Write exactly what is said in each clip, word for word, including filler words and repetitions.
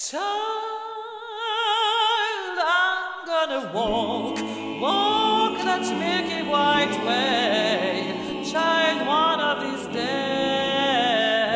Child, I'm gonna walk, walk that milky white way. Child, one of these days.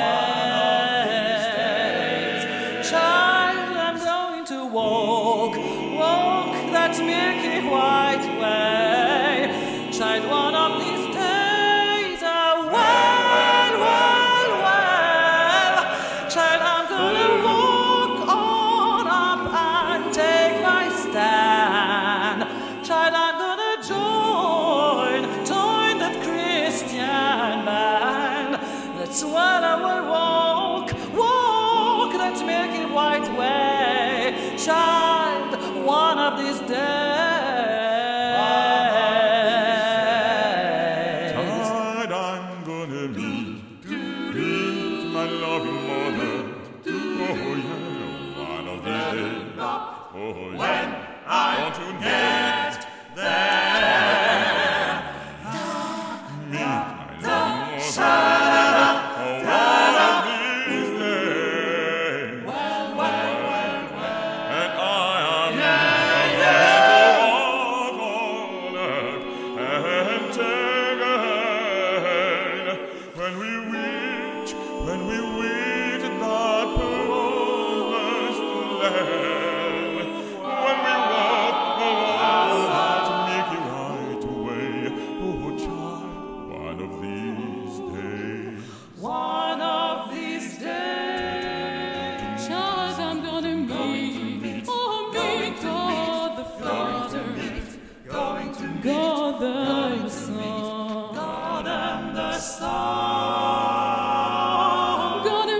Child, I'm going to walk, walk that milky white way. Child, one of these days. Ah, well, well, well. Child, I'm gonna walk on up and take my stand. Child, I'm gonna join, join that Christian band. That's what I will walk, walk that milky white way. Child, one of these days. Child, I'm gonna meet, meet my loving mother. Oh yeah, one of these days. Oh yeah. When I Want to get there, meet my loving mother. Oh, one of these days. well, well, well, well, And I am yeah, going to walk on earth and take a hand when we reach, when we reach that promised land. When we walk along that milky right way, oh child, one of these days. One of these days. Child, I'm gonna meet, oh, meet God the Father, going to meet God the Son. God and the Son. I'm gonna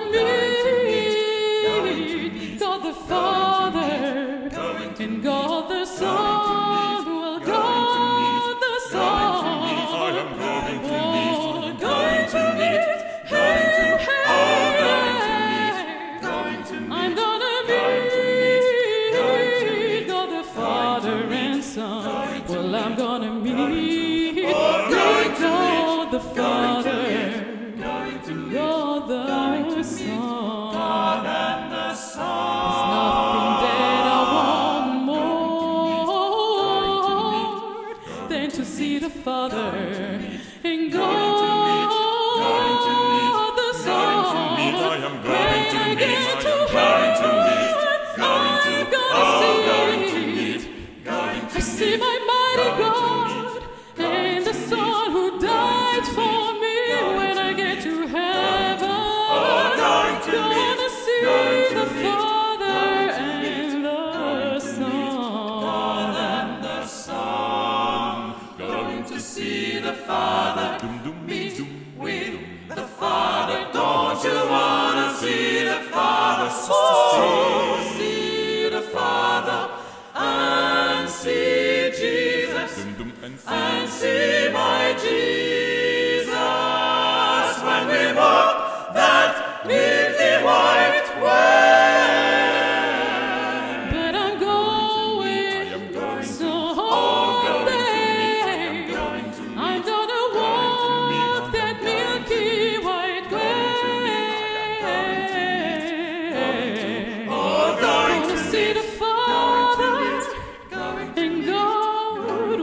meet God the Father and God the Son. Well, God the Son. I am going to meet, Oh, going to meet, going to- hey, oh, going to hey. Going to meet, I'm gonna going to meet, going to meet God the Father and Son. Well, I'm gonna meet Oh, going to God the going to Father, going to meet God the going to meet Son. God and the Son. There's nothing that I want more than to see the Father and God the Son. I am going When to I meet, get to I am going to meet. heaven, going to- I'm gonna oh, going to see. meet, going I to see meet, my mighty going to God and the Son who died for me. When I get to heaven, going to gonna meet, see going to the meet, Father going to meet, and the Son. and the Son. Going to see the Father, meet with the Father. Don't you wanna see the Father? Oh, see the Father and see Jesus and see my Jesus when we walk that milky white way. But I'm going someday. Going to I'm gonna walk that milky white way. Oh, going Gonna to see the Father going to and God,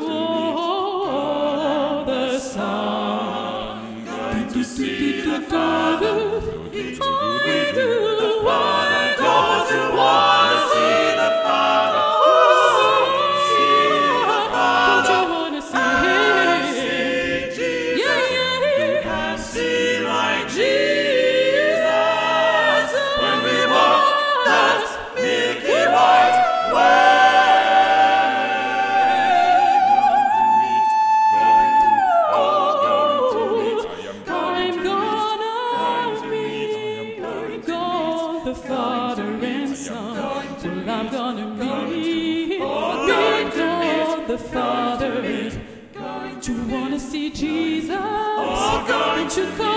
oh, the Son. going to see the Father. I do Father, don't you wanna see the Father? Oh, see the Don't Father. you wanna see? See Jesus Yeah, yeah. and see my Jesus when we walk that milky white I'm gonna meet God the Father and Son. Well, I'm gonna meet, meet God the Father. Do you wanna see Jesus? Don't you come?